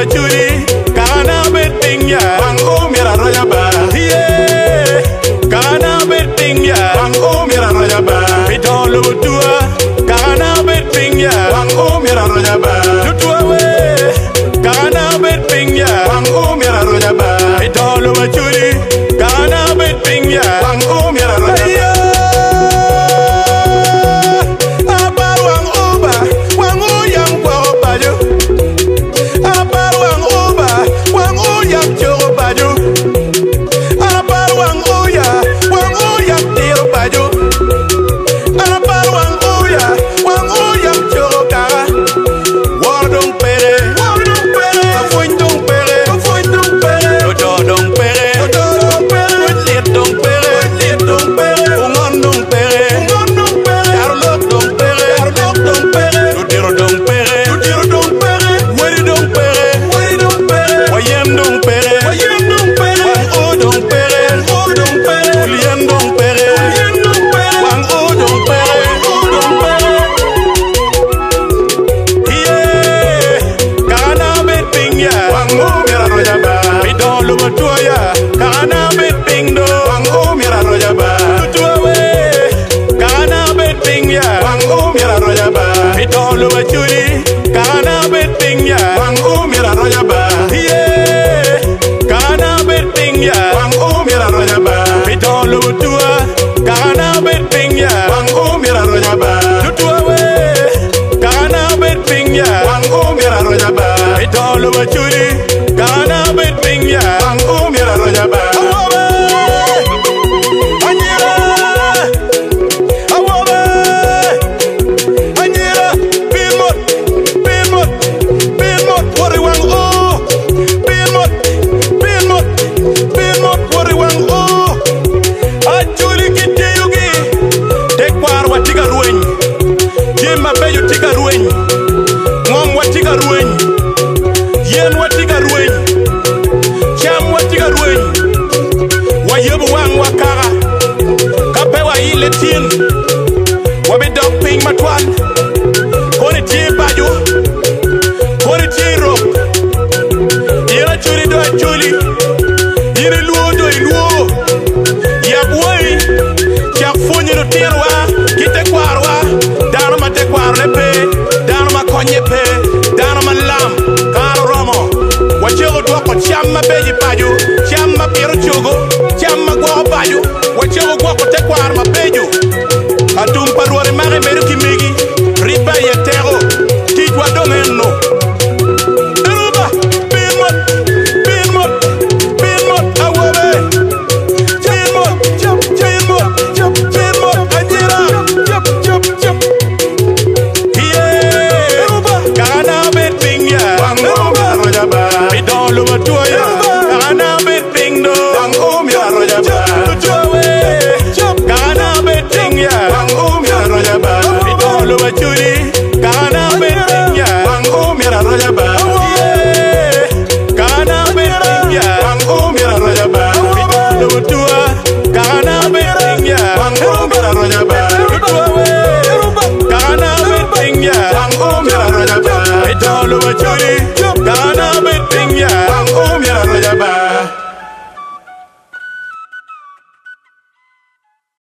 churi kana betting ya Wango mira roya ba. yeah kana betting ya Wango mira roya ba. bidolo tua kana betting ya Wango mira roya ba. tua we kana betting ya Wango mira roya ba. bidolo churi kana betting ya Wango mira roya ba. Bidolo churi kana betting ya Wango mira roya ba. yeah kana betting ya Wango mira roya ba. bidolo tua kana betting ya Wango mira roya ba. tua we kana betting ya Wango mira roya ba. bidolo churi kana betting ya Wango mira roya ba. Letin, wabi dog ping matwan, koni ti baju, koni ti rock, ira chuli do chuli, ira luo do luo, ya boy, ya funyi no tirwa, kite kwarwa, dano ma te kwarne pe, dano ma konye pe, dano ma lam, karo romo, wachego dwako chamma beji baju, chamma piro chugo, chamma gwa baju, wachego gwa te kwar ma beju. Atum parwore mare meru kimigi riba ye tero tijwa dongeno Eruba pinmot awobe pinmot ajira chop yeah Eruba kana betting ya Wango mira roya ba. bidolo matuya kana betting do Wango mira roya ba. tuwe kana betting ya Wango mira roya ba. bidolo machuri